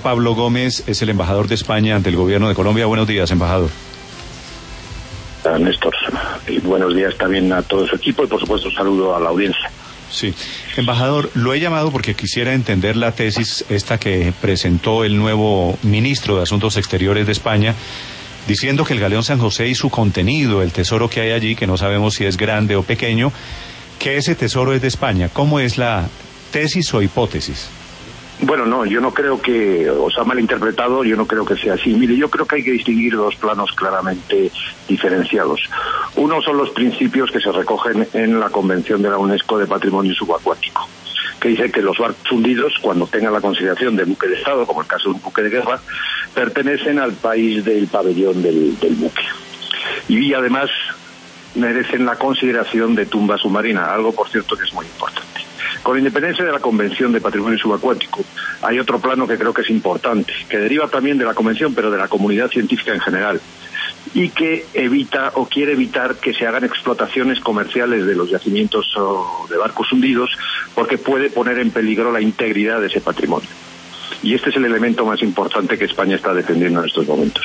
Pablo Gómez, es el embajador de España ante el gobierno de Colombia. Buenos días, embajador. Néstor, y buenos días también a todo su equipo y por supuesto un saludo a la audiencia. Sí, embajador, lo he llamado porque quisiera entender la tesis esta que presentó el nuevo ministro de Asuntos Exteriores de España, diciendo que el galeón San José y su contenido, el tesoro que hay allí, que no sabemos si es grande o pequeño, que ese tesoro es de España. ¿Cómo es la tesis o hipótesis? Bueno, no, yo no creo que os ha malinterpretado, yo no creo que sea así. Mire, yo creo que hay que distinguir dos planos claramente diferenciados. Uno son los principios que se recogen en la Convención de la UNESCO de Patrimonio Subacuático, que dice que los barcos hundidos, cuando tengan la consideración de buque de Estado, como el caso de un buque de guerra, pertenecen al país del pabellón del buque. Y además merecen la consideración de tumba submarina, algo por cierto que es muy importante. Con independencia de la Convención de Patrimonio Subacuático, hay otro plano que creo que es importante, que deriva también de la Convención, pero de la comunidad científica en general, y que evita o quiere evitar que se hagan explotaciones comerciales de los yacimientos de barcos hundidos, porque puede poner en peligro la integridad de ese patrimonio. Y este es el elemento más importante que España está defendiendo en estos momentos.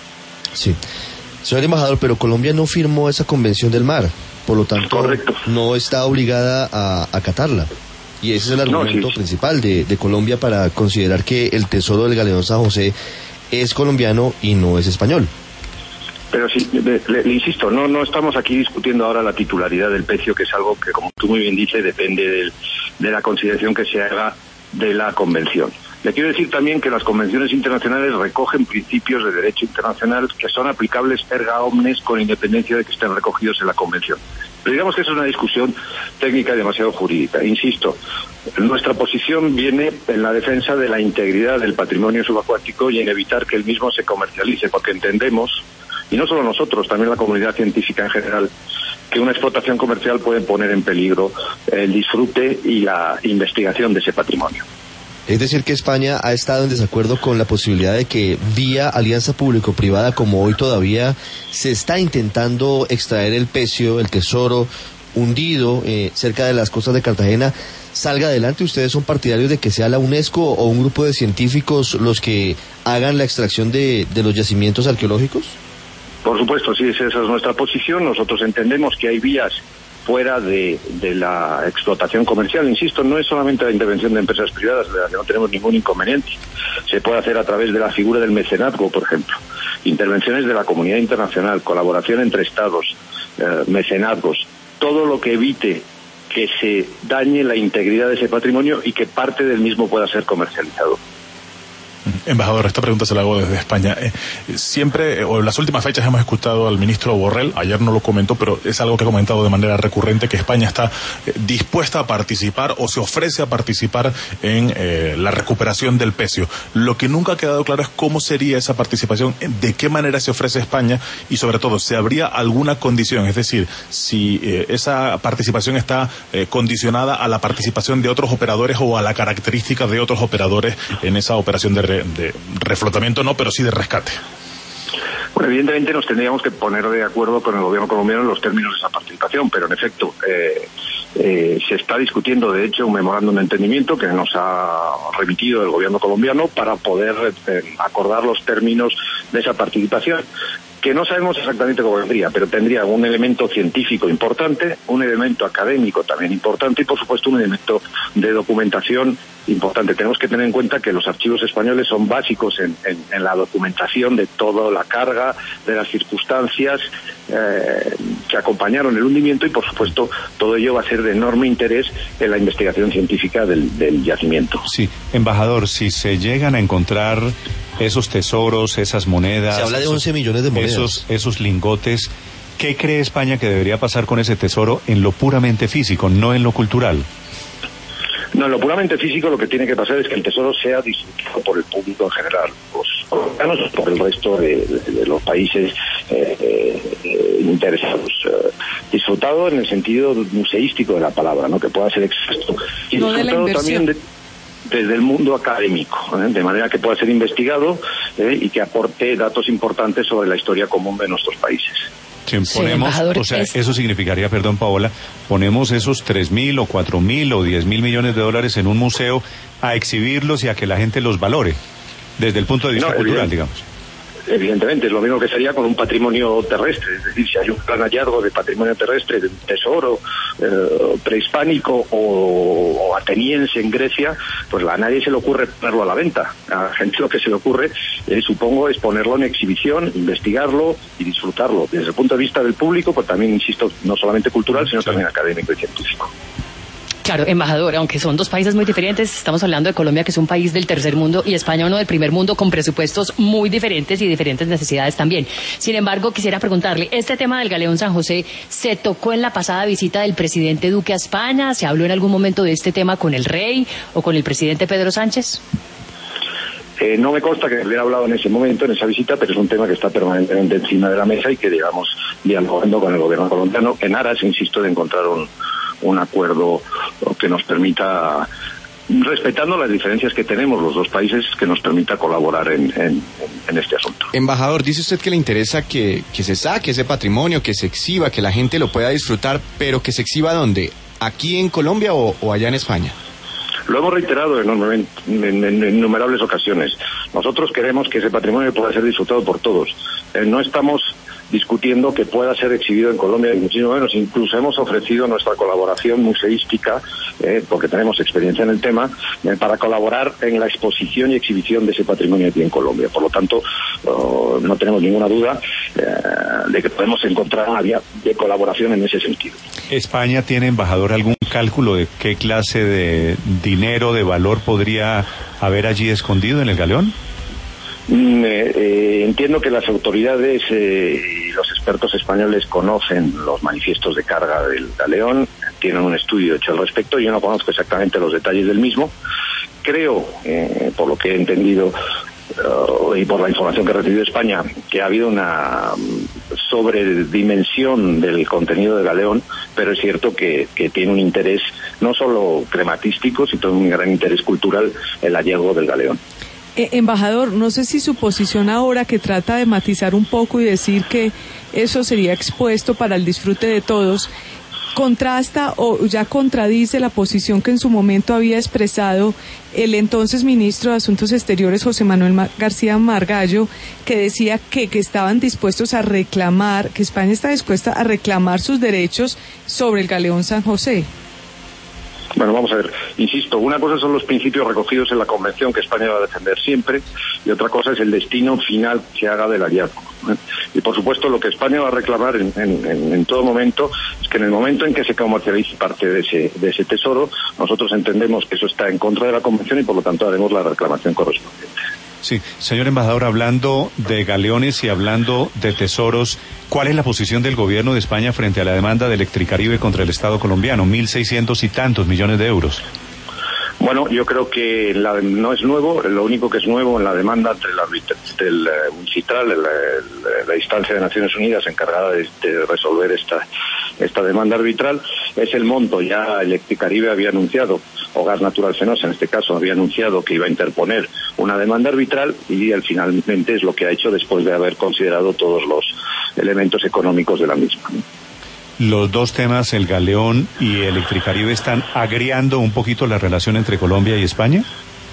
Sí. Señor embajador, pero Colombia no firmó esa Convención del Mar, por lo tanto, correcto, no está obligada a acatarla. Y ese es el argumento principal de Colombia para considerar que el tesoro del galeón San José es colombiano y no es español. Pero sí, le insisto, no estamos aquí discutiendo ahora la titularidad del pecio, que es algo que, como tú muy bien dices, depende de la consideración que se haga de la Convención. Le quiero decir también que las convenciones internacionales recogen principios de derecho internacional que son aplicables erga omnes con independencia de que estén recogidos en la Convención. Pero digamos que es una discusión técnica y demasiado jurídica. Insisto, nuestra posición viene en la defensa de la integridad del patrimonio subacuático y en evitar que el mismo se comercialice, porque entendemos, y no solo nosotros, también la comunidad científica en general, que una explotación comercial puede poner en peligro el disfrute y la investigación de ese patrimonio. Es decir, que España ha estado en desacuerdo con la posibilidad de que vía alianza público-privada, como hoy todavía se está intentando extraer el pecio, el tesoro hundido cerca de las costas de Cartagena, salga adelante. ¿Ustedes son partidarios de que sea la UNESCO o un grupo de científicos los que hagan la extracción de los yacimientos arqueológicos? Por supuesto, sí, esa es nuestra posición. Nosotros entendemos que hay vías fuera de la explotación comercial. Insisto, no es solamente la intervención de empresas privadas, de la que no tenemos ningún inconveniente. Se puede hacer a través de la figura del mecenazgo, por ejemplo. Intervenciones de la comunidad internacional, colaboración entre estados, mecenazgos, todo lo que evite que se dañe la integridad de ese patrimonio y que parte del mismo pueda ser comercializado. Embajador, esta pregunta se la hago desde España. Siempre, o en las últimas fechas, hemos escuchado al ministro Borrell, ayer no lo comentó, pero es algo que ha comentado de manera recurrente, que España está dispuesta a participar o se ofrece a participar en la recuperación del pecio. Lo que nunca ha quedado claro es cómo sería esa participación, de qué manera se ofrece España y, sobre todo, si habría alguna condición, es decir, si esa participación está condicionada a la participación de otros operadores o a la característica de otros operadores en esa operación de reflotamiento, no, pero sí de rescate. Bueno, evidentemente nos tendríamos que poner de acuerdo con el gobierno colombiano en los términos de esa participación, pero en efecto se está discutiendo, de hecho, un memorándum de entendimiento que nos ha remitido el gobierno colombiano para poder acordar los términos de esa participación, que no sabemos exactamente cómo vendría, pero tendría un elemento científico importante, un elemento académico también importante y, por supuesto, un elemento de documentación importante. Tenemos que tener en cuenta que los archivos españoles son básicos en la documentación de toda la carga, de las circunstancias que acompañaron el hundimiento y, por supuesto, todo ello va a ser de enorme interés en la investigación científica del yacimiento. Sí, embajador, si se llegan a encontrar esos tesoros, esas monedas... Se habla de 11 millones de monedas. Esos lingotes, ¿qué cree España que debería pasar con ese tesoro en lo puramente físico, no en lo cultural? No, en lo puramente físico lo que tiene que pasar es que el tesoro sea disfrutado por el público en general, los colombianos, por el resto de los países interesados. Disfrutado en el sentido museístico de la palabra, ¿no? Que pueda ser expuesto. Y no disfrutado también desde el mundo académico, de manera que pueda ser investigado y que aporte datos importantes sobre la historia común de nuestros países. Si ponemos, o sea, eso significaría, perdón Paola, ponemos esos 3.000 o 4.000 o 10.000 millones de dólares en un museo a exhibirlos y a que la gente los valore. desde el punto de vista cultural, digamos. Evidentemente, es lo mismo que sería con un patrimonio terrestre, es decir, si hay un gran hallazgo de patrimonio terrestre, de un tesoro prehispánico o ateniense en Grecia, pues a nadie se le ocurre ponerlo a la venta. A la gente lo que se le ocurre, supongo, es ponerlo en exhibición, investigarlo y disfrutarlo, desde el punto de vista del público, pues también, insisto, no solamente cultural, sino también académico y científico. Claro, embajador, aunque son dos países muy diferentes, estamos hablando de Colombia, que es un país del tercer mundo, y España, uno del primer mundo, con presupuestos muy diferentes y diferentes necesidades también. Sin embargo, quisiera preguntarle, ¿este tema del Galeón San José se tocó en la pasada visita del presidente Duque a España? ¿Se habló en algún momento de este tema con el rey o con el presidente Pedro Sánchez? No me consta que hubiera hablado en ese momento, en esa visita, pero es un tema que está permanentemente encima de la mesa y que, digamos, dialogando con el gobierno colombiano en aras, insisto, de encontrar un acuerdo que nos permita, respetando las diferencias que tenemos los dos países, que nos permita colaborar en este asunto. Embajador, dice usted que le interesa que se saque ese patrimonio, que se exhiba, que la gente lo pueda disfrutar, pero que se exhiba ¿dónde? ¿Aquí en Colombia o allá en España? Lo hemos reiterado en innumerables ocasiones. Nosotros queremos que ese patrimonio pueda ser disfrutado por todos. No estamos discutiendo que pueda ser exhibido en Colombia, y muchísimo menos. Incluso hemos ofrecido nuestra colaboración museística, porque tenemos experiencia en el tema, para colaborar en la exposición y exhibición de ese patrimonio aquí en Colombia. Por lo tanto, no tenemos ninguna duda de que podemos encontrar una vía de colaboración en ese sentido. ¿España tiene, embajador, algún cálculo de qué clase de dinero, de valor podría haber allí escondido en el galeón? Entiendo que las autoridades y los expertos españoles conocen los manifiestos de carga del galeón, tienen un estudio hecho al respecto. Yo no conozco exactamente los detalles del mismo. Creo, por lo que he entendido y por la información que he recibido de España, que ha habido una sobredimensión del contenido del galeón, pero es cierto que tiene un interés no solo crematístico, sino un gran interés cultural el hallazgo del galeón. Embajador, no sé si su posición ahora, que trata de matizar un poco y decir que eso sería expuesto para el disfrute de todos, contrasta o ya contradice la posición que en su momento había expresado el entonces ministro de Asuntos Exteriores, José Manuel García Margallo, que decía que estaban dispuestos a reclamar, que España está dispuesta a reclamar sus derechos sobre el Galeón San José. Bueno, vamos a ver, insisto, una cosa son los principios recogidos en la Convención que España va a defender siempre, y otra cosa es el destino final que se haga del hallazgo. Y por supuesto lo que España va a reclamar en todo momento es que en el momento en que se comercialice parte de ese tesoro, nosotros entendemos que eso está en contra de la Convención y por lo tanto haremos la reclamación correspondiente. Sí, señor embajador, hablando de galeones y hablando de tesoros, ¿cuál es la posición del gobierno de España frente a la demanda de Electricaribe contra el Estado colombiano? 1.600 y tantos millones de euros. Bueno, yo creo que no es nuevo. Lo único que es nuevo en la demanda entre del Uncitral, la instancia de Naciones Unidas encargada de resolver esta demanda arbitral, es el monto. Ya Electricaribe había anunciado, o Gas Natural Fenosa en este caso, había anunciado que iba a interponer una demanda arbitral, y finalmente es lo que ha hecho después de haber considerado todos los elementos económicos de la misma. Los dos temas, el galeón y Electricaribe, ¿están agriando un poquito la relación entre Colombia y España?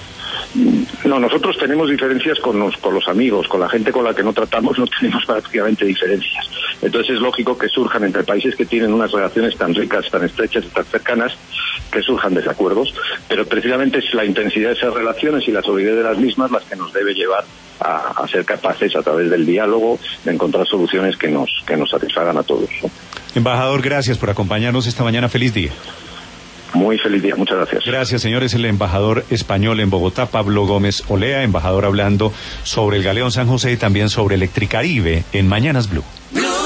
No, nosotros tenemos diferencias con los amigos, con la gente con la que no tratamos no tenemos prácticamente diferencias. Entonces es lógico que surjan entre países que tienen unas relaciones tan ricas, tan estrechas y tan cercanas, que surjan desacuerdos, pero precisamente es la intensidad de esas relaciones y la solidez de las mismas las que nos debe llevar a ser capaces, a través del diálogo, de encontrar soluciones que nos satisfagan a todos, ¿no? Embajador, gracias por acompañarnos esta mañana. Feliz día. Muy feliz día, muchas gracias. Gracias, señores. El embajador español en Bogotá, Pablo Gómez Olea, embajador, hablando sobre el Galeón San José y también sobre Electricaribe en Mañanas Blue.